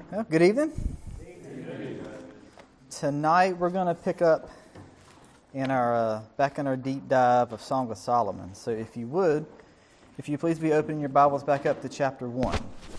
Well, good evening. Tonight we're going to pick up in our back in our deep dive of Song of Solomon. So if you please be opening your Bibles back up to chapter 1.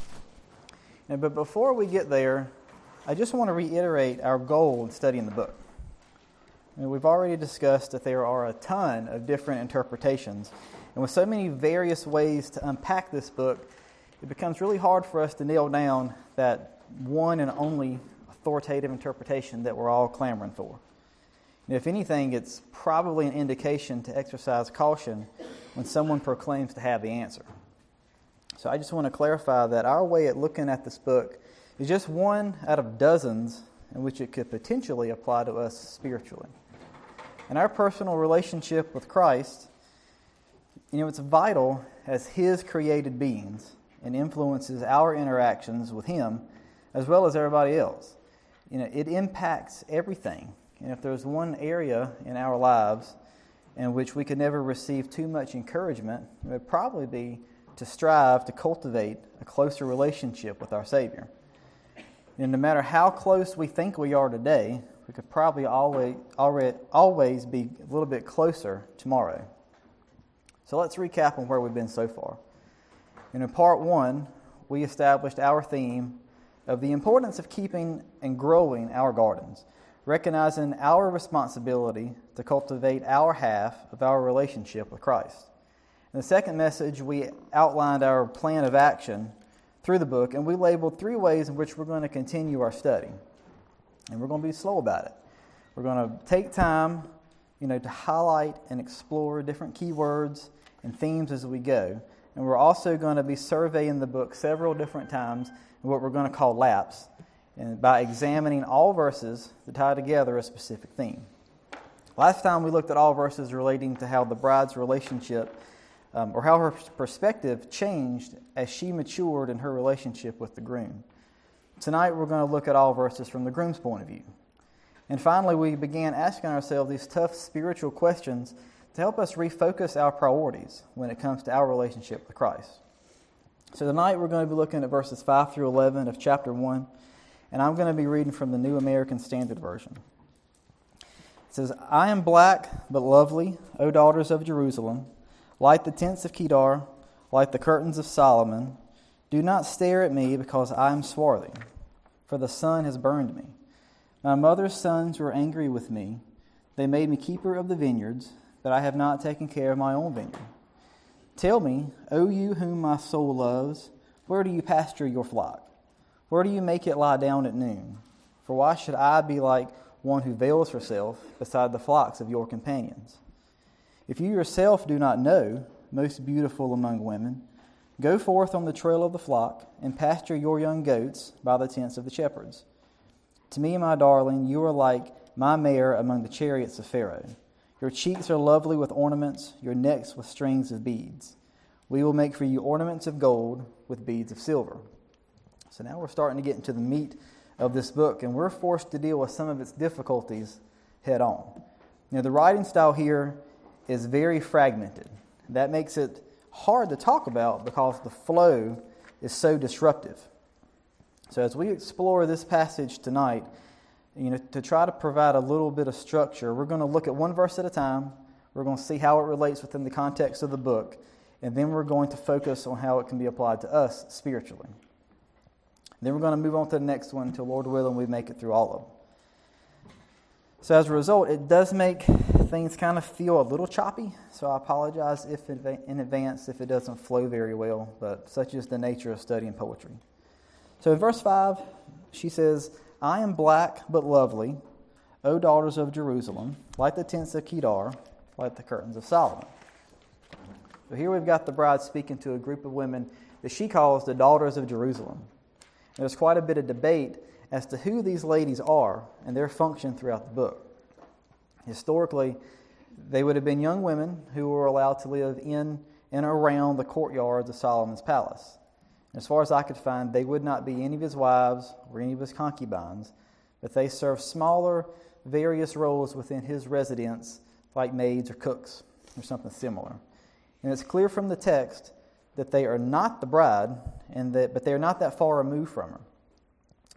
But before we get there, I just want to reiterate our goal in studying the book. We've already discussed that there are a ton of different interpretations, and with so many various ways to unpack this book, it becomes really hard for us to nail down that one and only authoritative interpretation that we're all clamoring for. And if anything, it's probably an indication to exercise caution when someone proclaims to have the answer. So I just want to clarify that our way at looking at this book is just one out of dozens in which it could potentially apply to us spiritually. In our personal relationship with Christ, it's vital as His created beings and influences our interactions with Him as well as everybody else. It impacts everything. And if there's one area in our lives in which we could never receive too much encouragement, it would probably be to strive to cultivate a closer relationship with our Savior. And no matter how close we think we are today, we could probably always be a little bit closer tomorrow. So let's recap on where we've been so far. And in part 1, we established our theme of the importance of keeping and growing our gardens, recognizing our responsibility to cultivate our half of our relationship with Christ. In the second message, we outlined our plan of action through the book, and we labeled 3 ways in which we're going to continue our study. And we're going to be slow about it. We're going to take time, to highlight and explore different keywords and themes as we go. And we're also going to be surveying the book several different times in what we're going to call laps, and by examining all verses that tie together a specific theme. Last time we looked at all verses relating to how the bride's relationship, or how her perspective changed as she matured in her relationship with the groom. Tonight we're going to look at all verses from the groom's point of view. And finally, we began asking ourselves these tough spiritual questions to help us refocus our priorities when it comes to our relationship with Christ. So tonight we're going to be looking at verses 5 through 11 of chapter 1, and I'm going to be reading from the New American Standard Version. It says, "I am black but lovely, O daughters of Jerusalem, like the tents of Kedar, like the curtains of Solomon. Do not stare at me because I am swarthy, for the sun has burned me. My mother's sons were angry with me. They made me keeper of the vineyards, but I have not taken care of my own vineyard. Tell me, O you whom my soul loves, where do you pasture your flock? Where do you make it lie down at noon? For why should I be like one who veils herself beside the flocks of your companions? If you yourself do not know, most beautiful among women, go forth on the trail of the flock and pasture your young goats by the tents of the shepherds. To me, my darling, you are like my mare among the chariots of Pharaoh. Your cheeks are lovely with ornaments, your necks with strings of beads. We will make for you ornaments of gold with beads of silver." So now we're starting to get into the meat of this book, and we're forced to deal with some of its difficulties head on. The writing style here is very fragmented. That makes it hard to talk about because the flow is so disruptive. So as we explore this passage tonight, to try to provide a little bit of structure, we're going to look at one verse at a time. We're going to see how it relates within the context of the book, and then we're going to focus on how it can be applied to us spiritually. Then we're going to move on to the next one until, Lord willing, we make it through all of them. So as a result, it does make things kind of feel a little choppy, so I apologize in advance if it doesn't flow very well, but such is the nature of studying poetry. So in verse 5, she says, "I am black but lovely, O daughters of Jerusalem, like the tents of Kedar, like the curtains of Solomon." So here we've got the bride speaking to a group of women that she calls the daughters of Jerusalem. There's quite a bit of debate as to who these ladies are and their function throughout the book. Historically, they would have been young women who were allowed to live in and around the courtyards of Solomon's palace. As far as I could find, they would not be any of his wives or any of his concubines, but they served smaller, various roles within his residence, like maids or cooks or something similar. And it's clear from the text that they are not the bride, but they are not that far removed from her.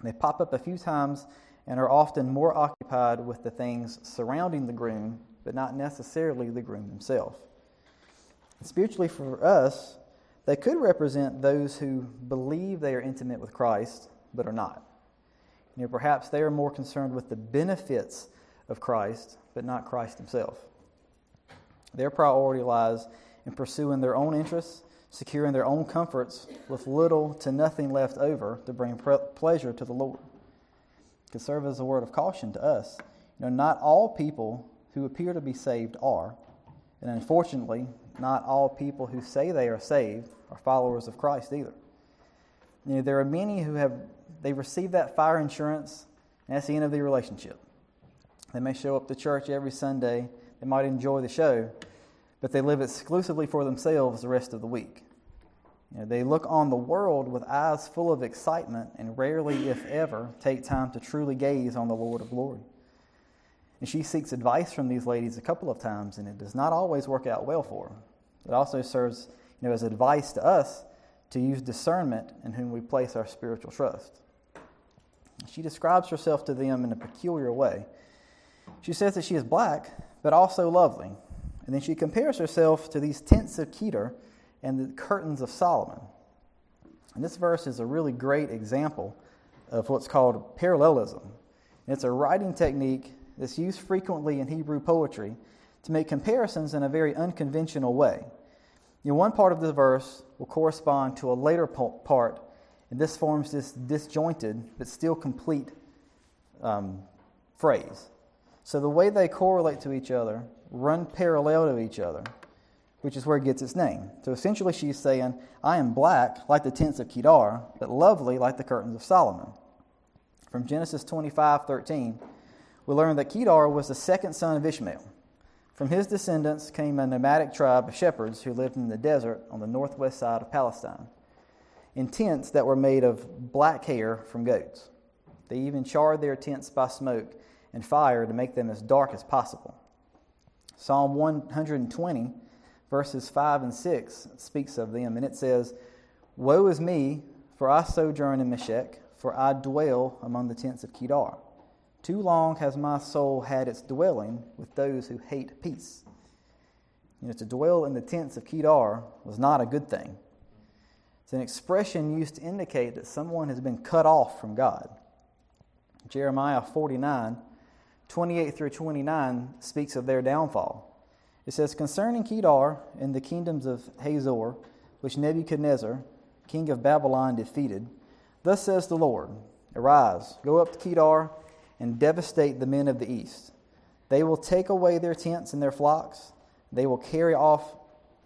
They pop up a few times and are often more occupied with the things surrounding the groom, but not necessarily the groom himself. Spiritually for us, they could represent those who believe they are intimate with Christ, but are not. Perhaps they are more concerned with the benefits of Christ, but not Christ himself. Their priority lies in pursuing their own interests, securing their own comforts, with little to nothing left over to bring pleasure to the Lord. It can serve as a word of caution to us. Not all people who appear to be saved are, and unfortunately, not all people who say they are saved are followers of Christ either. There are many who they receive that fire insurance, and that's the end of the relationship. They may show up to church every Sunday, they might enjoy the show, but they live exclusively for themselves the rest of the week. They look on the world with eyes full of excitement and rarely, if ever, take time to truly gaze on the Lord of glory. And she seeks advice from these ladies a couple of times, and it does not always work out well for her. It also serves as advice to us to use discernment in whom we place our spiritual trust. She describes herself to them in a peculiar way. She says that she is black, but also lovely. And then she compares herself to these tents of Kedar and the curtains of Solomon. And this verse is a really great example of what's called parallelism. And it's a writing technique that's used frequently in Hebrew poetry to make comparisons in a very unconventional way. One part of the verse will correspond to a later part, and this forms this disjointed but still complete phrase. So the way they correlate to each other, run parallel to each other, which is where it gets its name. So essentially she's saying, I am black like the tents of Kedar, but lovely like the curtains of Solomon. From Genesis 25:13, we learn that Kedar was the second son of Ishmael. From his descendants came a nomadic tribe of shepherds who lived in the desert on the northwest side of Palestine, in tents that were made of black hair from goats. They even charred their tents by smoke and fire to make them as dark as possible. Psalm 120, verses 5 and 6, speaks of them, and it says, Woe is me, for I sojourn in Meshech, for I dwell among the tents of Kedar. Too long has my soul had its dwelling with those who hate peace. To dwell in the tents of Kedar was not a good thing. It's an expression used to indicate that someone has been cut off from God. Jeremiah 49, 28 through 29 speaks of their downfall. It says, Concerning Kedar and the kingdoms of Hazor, which Nebuchadnezzar, king of Babylon, defeated, thus says the Lord, Arise, go up to Kedar, and devastate the men of the east. They will take away their tents and their flocks. They will carry off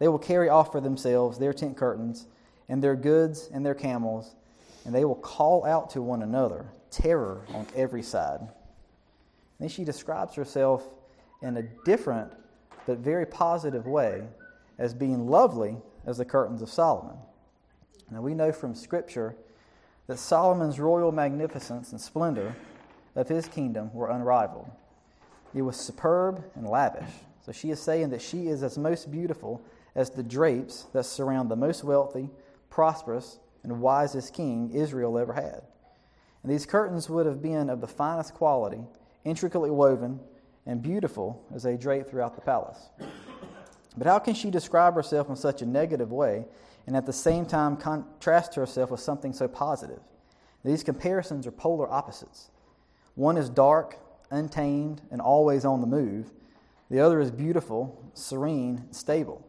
for themselves their tent curtains and their goods and their camels, and they will call out to one another, terror on every side. And then she describes herself in a different but very positive way as being lovely as the curtains of Solomon. Now we know from Scripture that Solomon's royal magnificence and splendor of his kingdom were unrivaled. It was superb and lavish. So she is saying that she is as most beautiful as the drapes that surround the most wealthy, prosperous, and wisest king Israel ever had. And these curtains would have been of the finest quality, intricately woven, and beautiful as they draped throughout the palace. But how can she describe herself in such a negative way and at the same time contrast herself with something so positive? These comparisons are polar opposites. One is dark, untamed, and always on the move. The other is beautiful, serene, and stable.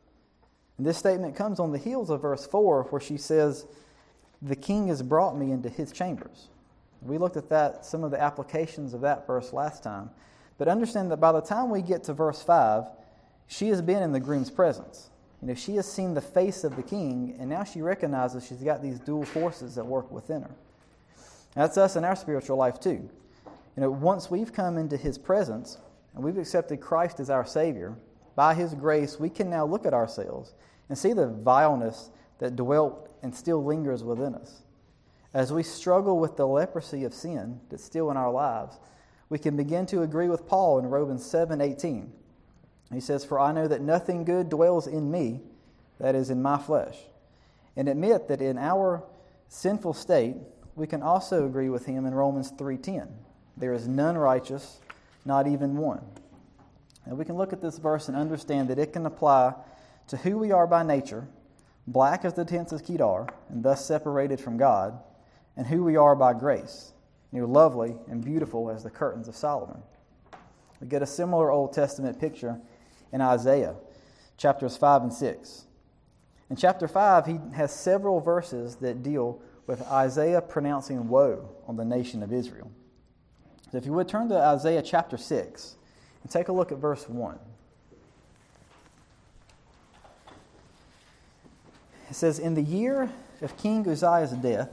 And this statement comes on the heels of verse 4, where she says, The king has brought me into his chambers. We looked at some of the applications of that verse last time. But understand that by the time we get to verse 5, she has been in the groom's presence. She has seen the face of the king, and now she recognizes she's got these dual forces that work within her. That's us in our spiritual life too. Once we've come into his presence and we've accepted Christ as our Savior, by his grace we can now look at ourselves and see the vileness that dwelt and still lingers within us. As we struggle with the leprosy of sin that's still in our lives, we can begin to agree with Paul in Romans 7:18. He says, For I know that nothing good dwells in me, that is, in my flesh, and admit that in our sinful state we can also agree with him in Romans 3:10. There is none righteous, not even one. And we can look at this verse and understand that it can apply to who we are by nature, black as the tents of Kedar, and thus separated from God, and who we are by grace, lovely and beautiful as the curtains of Solomon. We get a similar Old Testament picture in Isaiah, chapters 5 and 6. In chapter 5, he has several verses that deal with Isaiah pronouncing woe on the nation of Israel. So if you would turn to Isaiah chapter 6 and take a look at verse 1. It says, "In the year of King Uzziah's death,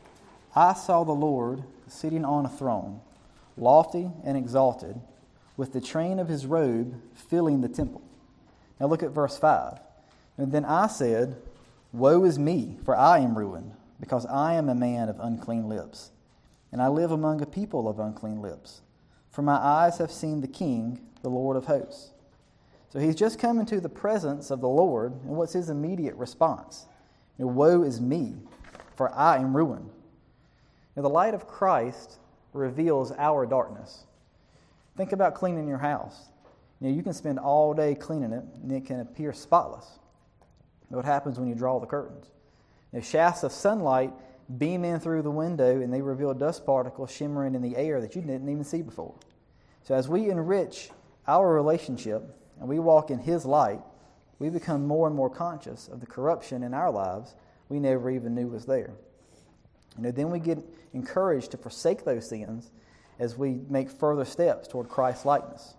I saw the Lord sitting on a throne, lofty and exalted, with the train of his robe filling the temple." Now look at verse 5. "And then I said, Woe is me, for I am ruined, because I am a man of unclean lips, and I live among a people of unclean lips. For my eyes have seen the King, the Lord of hosts." So he's just come into the presence of the Lord, and what's his immediate response? Woe is me, for I am ruined. Now, the light of Christ reveals our darkness. Think about cleaning your house. You can spend all day cleaning it, and it can appear spotless. What happens when you draw the curtains? Shafts of sunlight beam in through the window, and they reveal dust particles shimmering in the air that you didn't even see before. So as we enrich our relationship and we walk in His light, we become more and more conscious of the corruption in our lives we never even knew was there. Then we get encouraged to forsake those sins as we make further steps toward Christ's likeness.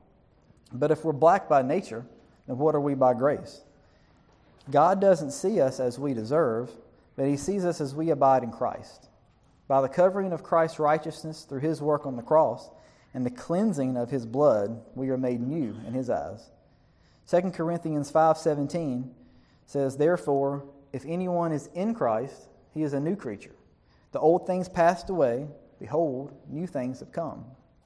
But if we're black by nature, then what are we by grace? God doesn't see us as we deserve, but He sees us as we abide in Christ. By the covering of Christ's righteousness through His work on the cross and the cleansing of His blood, we are made new in His eyes. 2 Corinthians 5:17 says, "Therefore, if anyone is in Christ, he is a new creature. The old things passed away. Behold, new things have come."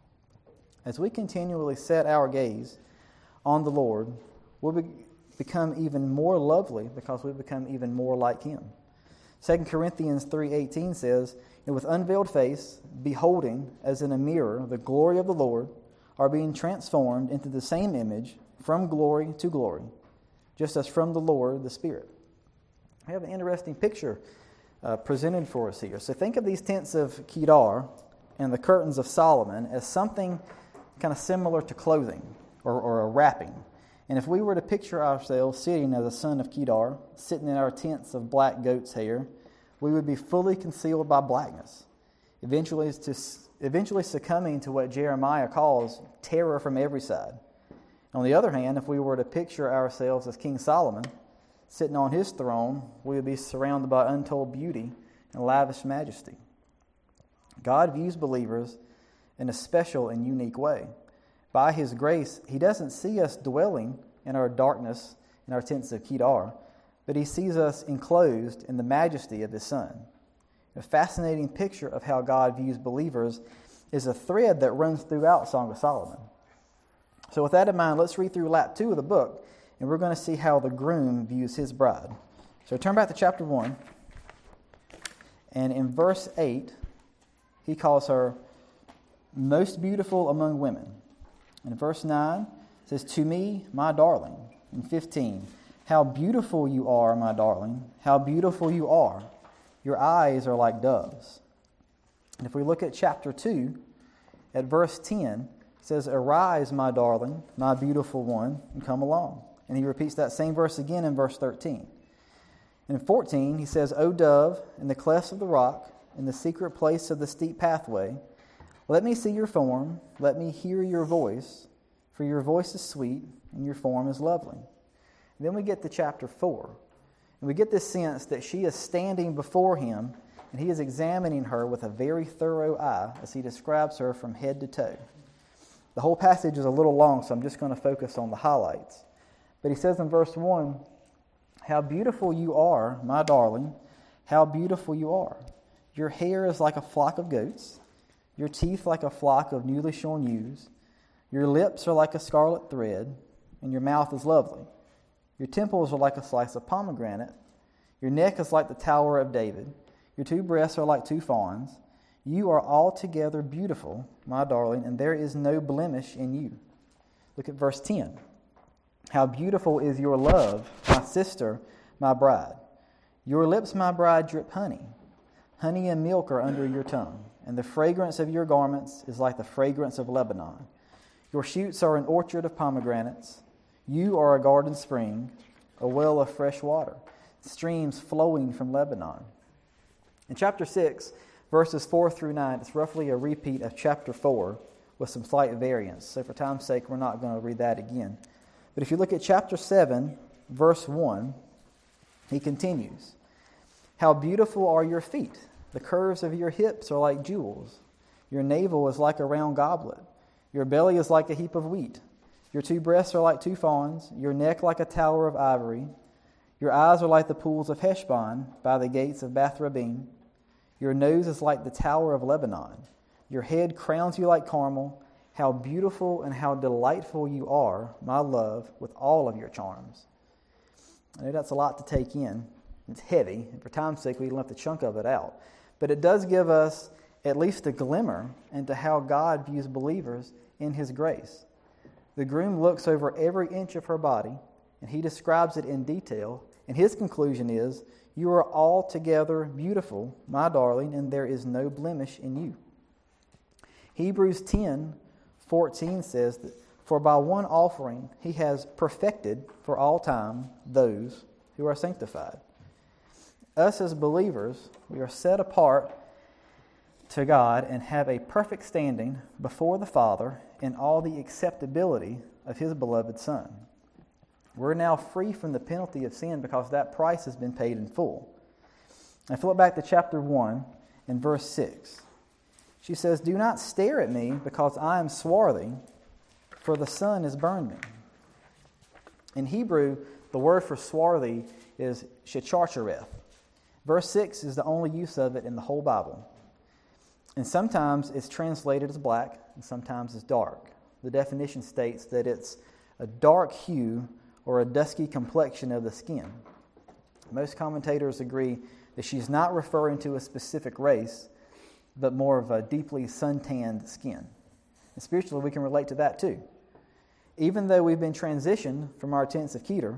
As we continually set our gaze on the Lord, we'll become even more lovely because we become even more like Him. 2 Corinthians 3:18 says, "And with unveiled face, beholding as in a mirror the glory of the Lord, are being transformed into the same image from glory to glory, just as from the Lord the Spirit." We have an interesting picture presented for us here. So think of these tents of Kedar and the curtains of Solomon as something kind of similar to clothing or a wrapping. And if we were to picture ourselves sitting as a son of Kedar, sitting in our tents of black goat's hair, we would be fully concealed by blackness, eventually succumbing to what Jeremiah calls terror from every side. On the other hand, if we were to picture ourselves as King Solomon, sitting on his throne, we would be surrounded by untold beauty and lavish majesty. God views believers in a special and unique way. By His grace, He doesn't see us dwelling in our darkness in our tents of Kedar, but He sees us enclosed in the majesty of His Son. A fascinating picture of how God views believers is a thread that runs throughout Song of Solomon. So with that in mind, let's read through lap 2 of the book, and we're going to see how the groom views his bride. So turn back to chapter 1, and in verse 8, he calls her most beautiful among women. In verse 9, it says, "To me, my darling." In 15, "How beautiful you are, my darling. How beautiful you are. Your eyes are like doves." And if we look at chapter 2, at verse 10, it says, "Arise, my darling, my beautiful one, and come along." And he repeats that same verse again in verse 13. And in 14, he says, "O dove, in the clefts of the rock, in the secret place of the steep pathway, let me see your form, let me hear your voice, for your voice is sweet, and your form is lovely." And then we get to chapter 4, and we get this sense that she is standing before him, and he is examining her with a very thorough eye as he describes her from head to toe. The whole passage is a little long, so I'm just going to focus on the highlights. But he says in verse 1, "How beautiful you are, my darling, how beautiful you are. Your hair is like a flock of goats, your teeth like a flock of newly shorn ewes. Your lips are like a scarlet thread, and your mouth is lovely. Your temples are like a slice of pomegranate. Your neck is like the Tower of David. Your two breasts are like two fawns. You are altogether beautiful, my darling, and there is no blemish in you. Look at verse 10. How beautiful is your love, my sister, my bride. Your lips, my bride, drip honey. Honey and milk are under your tongue, and the fragrance of your garments is like the fragrance of Lebanon. Your shoots are an orchard of pomegranates. You are a garden spring, a well of fresh water, streams flowing from Lebanon. In chapter 6, verses 4 through 9, it's roughly a repeat of chapter 4 with some slight variance. So for time's sake, we're not going to read that again. But if you look at chapter 7, verse 1, he continues. How beautiful are your feet. The curves of your hips are like jewels. Your navel is like a round goblet. Your belly is like a heap of wheat. Your two breasts are like two fawns. Your neck like a tower of ivory. Your eyes are like the pools of Heshbon by the gates of Bath-rabbim. Your nose is like the tower of Lebanon. Your head crowns you like Carmel. How beautiful and how delightful you are, my love, with all of your charms. I know that's a lot to take in. It's heavy, and for time's sake, we left a chunk of it out. But it does give us at least a glimmer into how God views believers in His grace. The groom looks over every inch of her body, and he describes it in detail, and his conclusion is, you are altogether beautiful, my darling, and there is no blemish in you. Hebrews 10:14 says that, for by one offering he has perfected for all time those who are sanctified. Us as believers, we are set apart to God and have a perfect standing before the Father in all the acceptability of His beloved Son. We're now free from the penalty of sin because that price has been paid in full. Now flip back to chapter 1 and verse 6. She says, do not stare at me because I am swarthy, for the sun has burned me. In Hebrew, the word for swarthy is shecharchereth. Verse 6 is the only use of it in the whole Bible. And sometimes it's translated as black, and sometimes as dark. The definition states that it's a dark hue or a dusky complexion of the skin. Most commentators agree that she's not referring to a specific race, but more of a deeply suntanned skin. And spiritually, we can relate to that too. Even though we've been transitioned from our tents of Kedar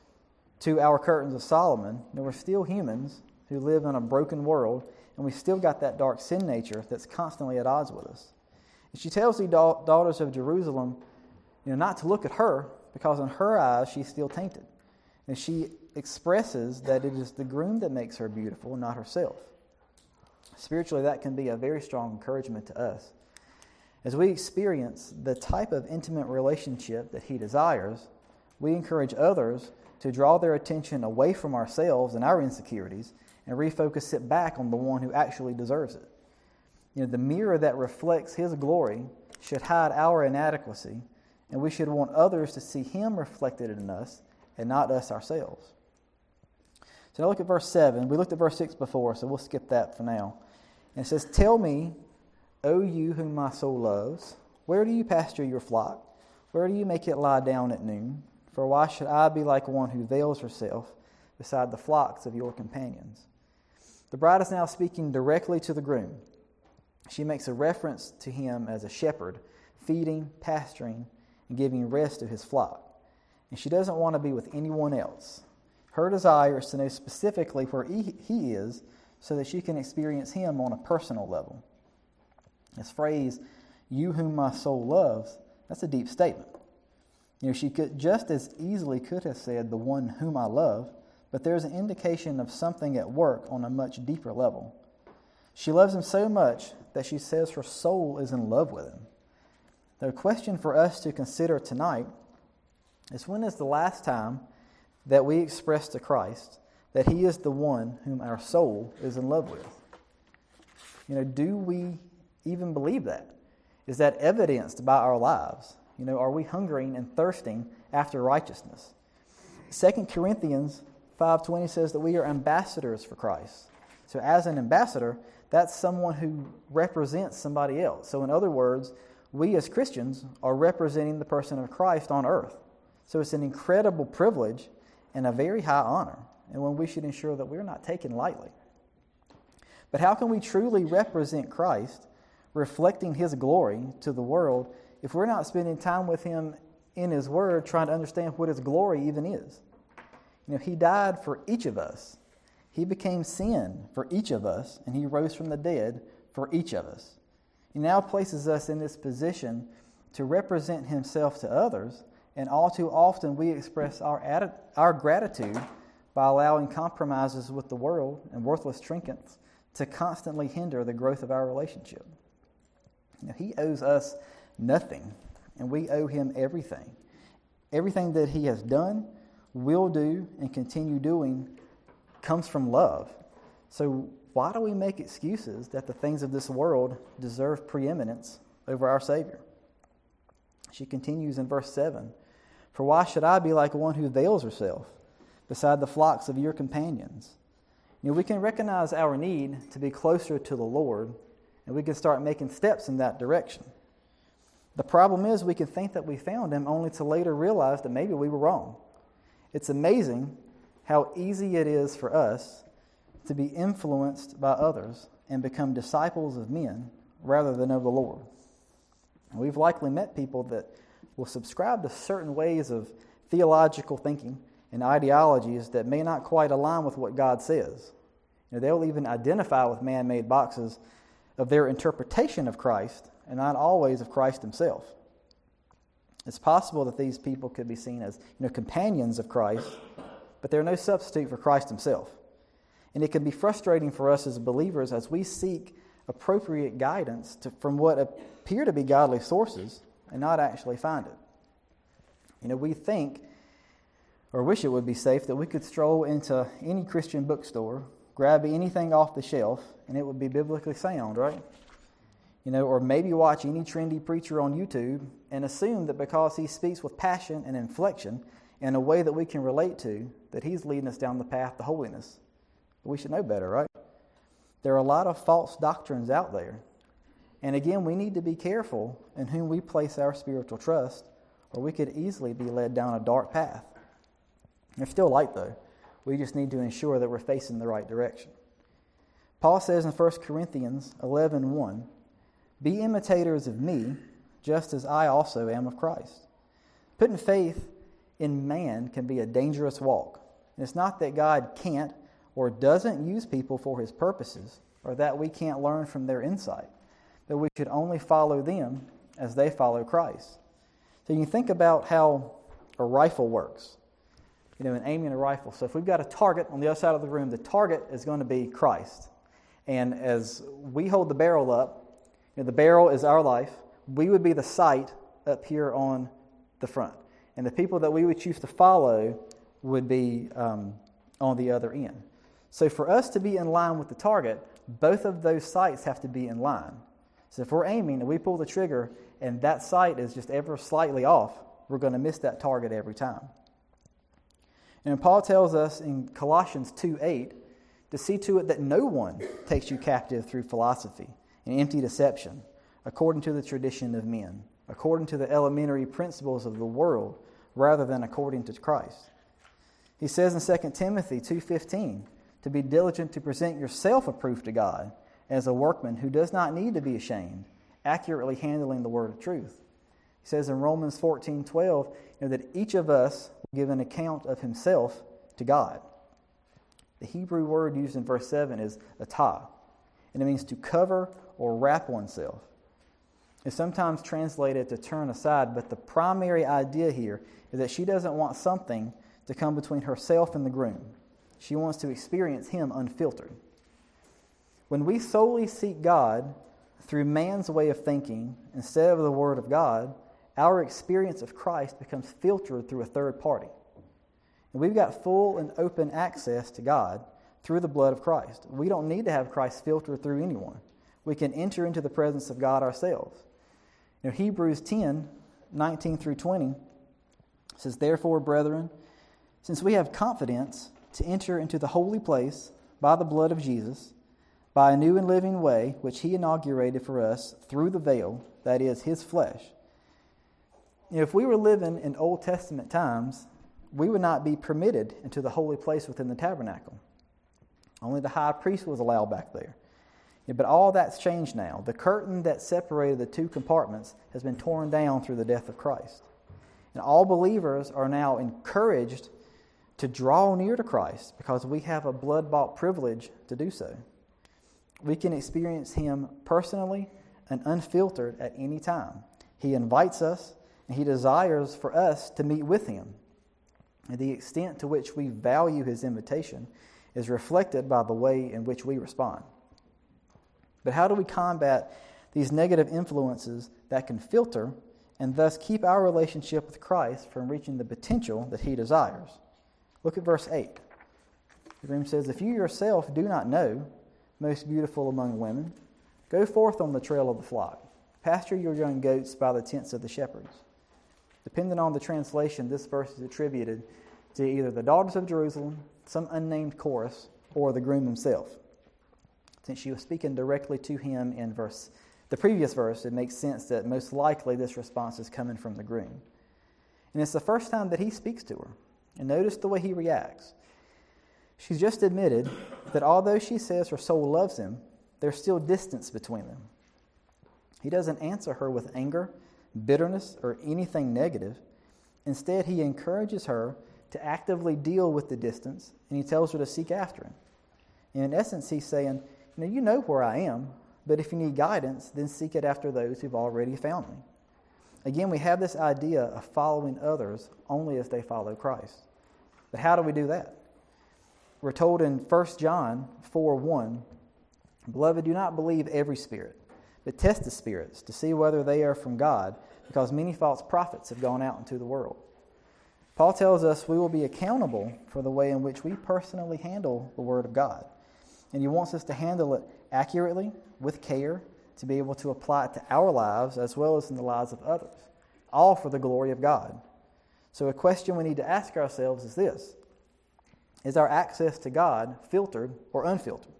to our curtains of Solomon, we're still humans who live in a broken world, and we still got that dark sin nature that's constantly at odds with us. And she tells the daughters of Jerusalem, not to look at her, because in her eyes she's still tainted. And she expresses that it is the groom that makes her beautiful, not herself. Spiritually, that can be a very strong encouragement to us. As we experience the type of intimate relationship that He desires, we encourage others to draw their attention away from ourselves and our insecurities and refocus it back on the one who actually deserves it. The mirror that reflects His glory should hide our inadequacy, and we should want others to see Him reflected in us and not us ourselves. So now look at verse 7. We looked at verse 6 before, so we'll skip that for now. And it says, tell me, O you whom my soul loves, where do you pasture your flock? Where do you make it lie down at noon? For why should I be like one who veils herself beside the flocks of your companions? The bride is now speaking directly to the groom. She makes a reference to him as a shepherd, feeding, pasturing, and giving rest to his flock. And she doesn't want to be with anyone else. Her desire is to know specifically where he is so that she can experience him on a personal level. This phrase, you whom my soul loves, that's a deep statement. She could just as easily could have said the one whom I love, but there's an indication of something at work on a much deeper level. She loves him so much that she says her soul is in love with him. The question for us to consider tonight is, when is the last time that we express to Christ that He is the one whom our soul is in love with? Do we even believe that? Is that evidenced by our lives? Are we hungering and thirsting after righteousness? 2 Corinthians 5:20 says that we are ambassadors for Christ. So as an ambassador, that's someone who represents somebody else. So in other words, we as Christians are representing the person of Christ on earth. So it's an incredible privilege and a very high honor, and one we should ensure that we're not taken lightly. But how can we truly represent Christ, reflecting His glory to the world, if we're not spending time with Him in His Word, trying to understand what His glory even is? He died for each of us. He became sin for each of us, and He rose from the dead for each of us. He now places us in this position to represent Himself to others, and all too often we express our gratitude by allowing compromises with the world and worthless trinkets to constantly hinder the growth of our relationship. He owes us nothing, and we owe Him everything. Everything that He has done, will do, and continue doing comes from love. So why do we make excuses that the things of this world deserve preeminence over our Savior? She continues in verse 7, "For why should I be like one who veils herself beside the flocks of your companions?" We can recognize our need to be closer to the Lord, and we can start making steps in that direction. The problem is we can think that we found Him only to later realize that maybe we were wrong. It's amazing how easy it is for us to be influenced by others and become disciples of men rather than of the Lord. And we've likely met people that will subscribe to certain ways of theological thinking and ideologies that may not quite align with what God says. They'll even identify with man-made boxes of their interpretation of Christ and not always of Christ Himself. It's possible that these people could be seen as companions of Christ, but they're no substitute for Christ Himself. And it can be frustrating for us as believers as we seek appropriate guidance from what appear to be godly sources and not actually find it. We think, or wish it would be safe, that we could stroll into any Christian bookstore, grab anything off the shelf, and it would be biblically sound, right? Or maybe watch any trendy preacher on YouTube and assume that because he speaks with passion and inflection in a way that we can relate to, that he's leading us down the path to holiness. But we should know better, right? There are a lot of false doctrines out there. And again, we need to be careful in whom we place our spiritual trust, or we could easily be led down a dark path. There's still light, though. We just need to ensure that we're facing the right direction. Paul says in 1 Corinthians 11:1, "Be imitators of me, just as I also am of Christ." Putting faith in man can be a dangerous walk. And it's not that God can't or doesn't use people for His purposes, or that we can't learn from their insight, but we should only follow them as they follow Christ. So you can think about how a rifle works, in aiming a rifle. So if we've got a target on the other side of the room, the target is going to be Christ. And as we hold the barrel up, the barrel is our life. We would be the sight up here on the front. And the people that we would choose to follow would be on the other end. So for us to be in line with the target, both of those sights have to be in line. So if we're aiming and we pull the trigger and that sight is just ever slightly off, we're going to miss that target every time. And Paul tells us in Colossians 2:8 to see to it that no one takes you captive through philosophy and empty deception, according to the tradition of men, according to the elementary principles of the world, rather than according to Christ. He says in 2 Timothy 2:15 to be diligent to present yourself approved to God as a workman who does not need to be ashamed, accurately handling the word of truth. He says in Romans 14:12 that each of us will give an account of himself to God. The Hebrew word used in verse 7 is atah, and it means to cover or wrap oneself. It's sometimes translated to turn aside, but the primary idea here is that she doesn't want something to come between herself and the groom. She wants to experience Him unfiltered. When we solely seek God through man's way of thinking instead of the Word of God, our experience of Christ becomes filtered through a third party. And we've got full and open access to God through the blood of Christ. We don't need to have Christ filtered through anyone. We can enter into the presence of God ourselves. Hebrews 10:19 through 20 says, "Therefore, brethren, since we have confidence to enter into the holy place by the blood of Jesus, by a new and living way which He inaugurated for us through the veil, that is, His flesh." If we were living in Old Testament times, we would not be permitted into the holy place within the tabernacle. Only the high priest was allowed back there. Yeah, but all that's changed now. The curtain that separated the two compartments has been torn down through the death of Christ. And all believers are now encouraged to draw near to Christ because we have a blood-bought privilege to do so. We can experience Him personally and unfiltered at any time. He invites us, and He desires for us to meet with Him. And the extent to which we value His invitation is reflected by the way in which we respond. But how do we combat these negative influences that can filter and thus keep our relationship with Christ from reaching the potential that He desires? Look at verse 8. The Groom says, "If you yourself do not know, most beautiful among women, go forth on the trail of the flock. Pasture your young goats by the tents of the shepherds." Depending on the translation, this verse is attributed to either the daughters of Jerusalem, some unnamed chorus, or the groom himself. Since she was speaking directly to him in the previous verse, it makes sense that most likely this response is coming from the groom. And it's the first time that he speaks to her. And notice the way he reacts. She's just admitted that although she says her soul loves him, there's still distance between them. He doesn't answer her with anger, bitterness, or anything negative. Instead, he encourages her to actively deal with the distance, and he tells her to seek after him. And in essence, he's saying, you know where I am, but if you need guidance, then seek it after those who've already found me. Again, we have this idea of following others only as they follow Christ. But how do we do that? We're told in 1 John 4:1, "Beloved, do not believe every spirit, but test the spirits to see whether they are from God, because many false prophets have gone out into the world." Paul tells us we will be accountable for the way in which we personally handle the Word of God. And he wants us to handle it accurately, with care, to be able to apply it to our lives as well as in the lives of others, all for the glory of God. So a question we need to ask ourselves is this: is our access to God filtered or unfiltered?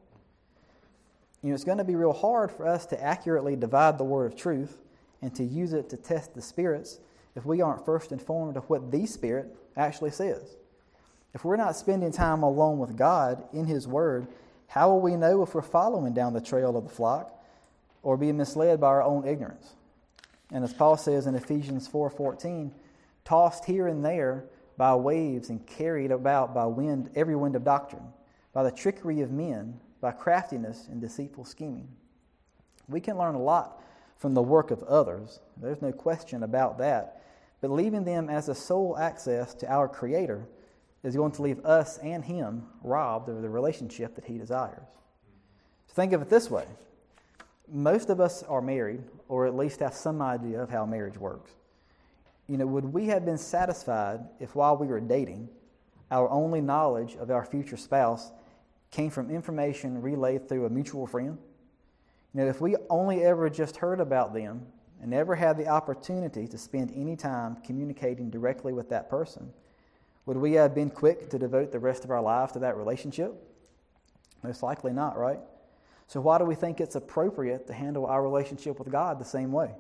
It's going to be real hard for us to accurately divide the word of truth and to use it to test the spirits if we aren't first informed of what the Spirit actually says. If we're not spending time alone with God in His Word, how will we know if we're following down the trail of the flock or being misled by our own ignorance? And as Paul says in Ephesians 4:14, tossed here and there by waves and carried about by every wind of doctrine, by the trickery of men, by craftiness and deceitful scheming. We can learn a lot from the work of others. There's no question about that. But leaving them as a sole access to our Creator is going to leave us and Him robbed of the relationship that He desires. So think of it this way. Most of us are married, or at least have some idea of how marriage works. Would we have been satisfied if while we were dating, our only knowledge of our future spouse came from information relayed through a mutual friend? If we only ever just heard about them and never had the opportunity to spend any time communicating directly with that person, would we have been quick to devote the rest of our lives to that relationship? Most likely not, right? So why do we think it's appropriate to handle our relationship with God the same way?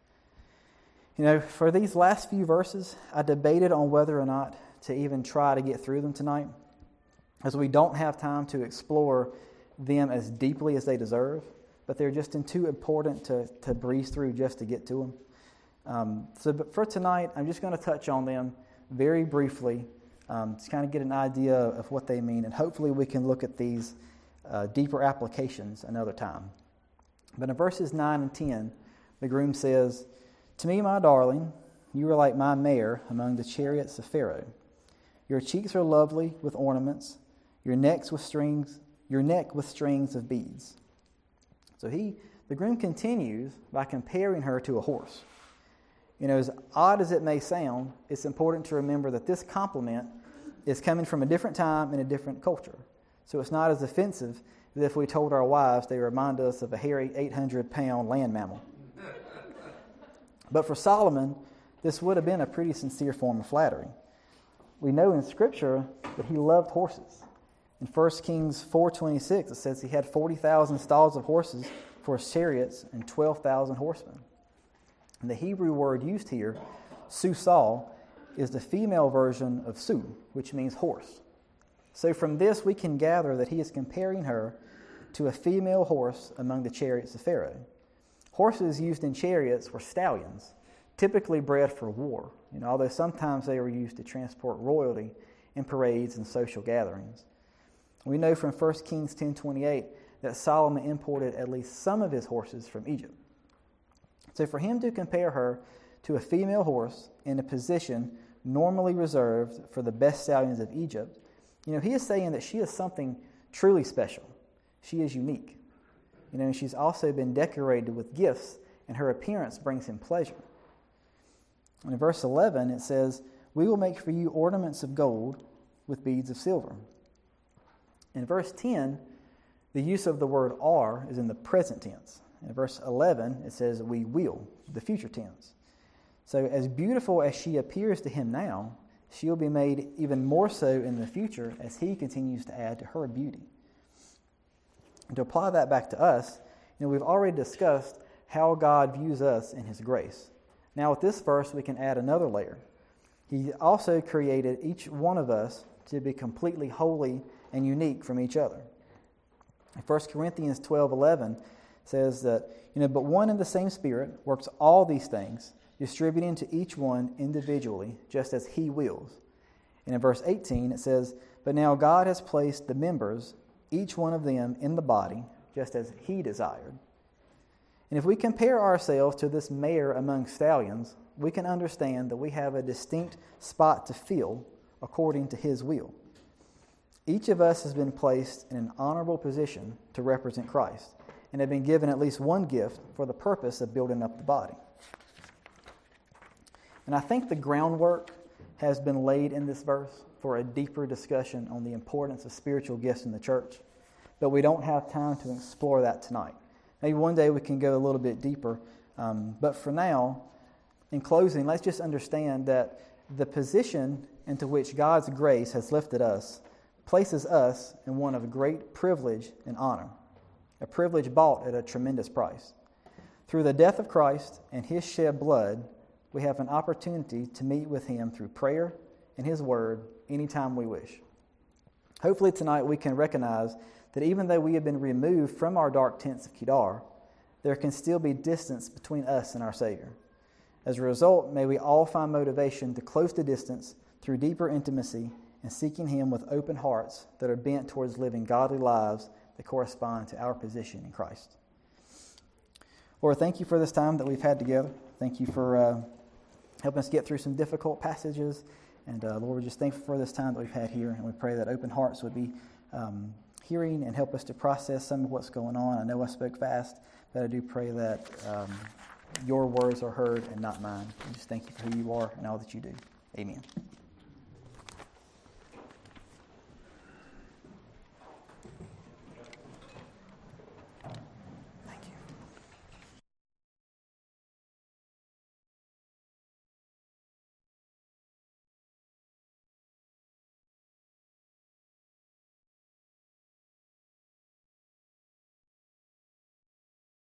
For these last few verses, I debated on whether or not to even try to get through them tonight, as we don't have time to explore them as deeply as they deserve, but they're just too important to breeze through just to get to them. But for tonight, I'm just going to touch on them very briefly to kind of get an idea of what they mean, and hopefully we can look at these deeper applications another time. But in verses 9 and 10, the groom says, "To me, my darling, you are like my mare among the chariots of Pharaoh. Your cheeks are lovely with ornaments, your neck with strings of beads." So the groom continues by comparing her to a horse. As odd as it may sound, it's important to remember that this compliment is coming from a different time and a different culture. So it's not as offensive as if we told our wives they remind us of a hairy 800-pound land mammal. But for Solomon, this would have been a pretty sincere form of flattery. We know in Scripture that he loved horses. In 1 Kings 4:26, it says he had 40,000 stalls of horses for his chariots and 12,000 horsemen. And the Hebrew word used here, susal, is the female version of su, which means horse. So from this we can gather that he is comparing her to a female horse among the chariots of Pharaoh. Horses used in chariots were stallions, typically bred for war, although sometimes they were used to transport royalty in parades and social gatherings. We know from 1 Kings 10:28 that Solomon imported at least some of his horses from Egypt. So for him to compare her to a female horse in a position normally reserved for the best stallions of Egypt, he is saying that she is something truly special. She is unique. And she's also been decorated with gifts, and her appearance brings him pleasure. And in verse 11, it says, "We will make for you ornaments of gold with beads of silver." In verse 10, the use of the word "are" is in the present tense. In verse 11, it says, "We will," the future tense. So as beautiful as she appears to him now, she will be made even more so in the future as he continues to add to her beauty. And to apply that back to us, we've already discussed how God views us in his grace. Now with this verse, we can add another layer. He also created each one of us to be completely holy and unique from each other. 1 Corinthians 12:11 says that, "But one and the same Spirit works all these things, distributing to each one individually, just as he wills." And in verse 18 it says, "But now God has placed the members, each one of them, in the body, just as he desired." And if we compare ourselves to this mare among stallions, we can understand that we have a distinct spot to fill according to his will. Each of us has been placed in an honorable position to represent Christ, and have been given at least one gift for the purpose of building up the body. And I think the groundwork has been laid in this verse for a deeper discussion on the importance of spiritual gifts in the church, but we don't have time to explore that tonight. Maybe one day we can go a little bit deeper, but for now, in closing, let's just understand that the position into which God's grace has lifted us places us in one of great privilege and honor, a privilege bought at a tremendous price. Through the death of Christ and his shed blood, we have an opportunity to meet with him through prayer and his word anytime we wish. Hopefully tonight we can recognize that even though we have been removed from our dark tents of Kedar, there can still be distance between us and our Savior. As a result, may we all find motivation to close the distance through deeper intimacy and seeking him with open hearts that are bent towards living godly lives that correspond to our position in Christ. Lord, thank you for this time that we've had together. Thank you for helping us get through some difficult passages. And Lord, we're just thankful for this time that we've had here. And we pray that open hearts would be hearing and help us to process some of what's going on. I know I spoke fast, but I do pray that your words are heard and not mine. We just thank you for who you are and all that you do. Amen.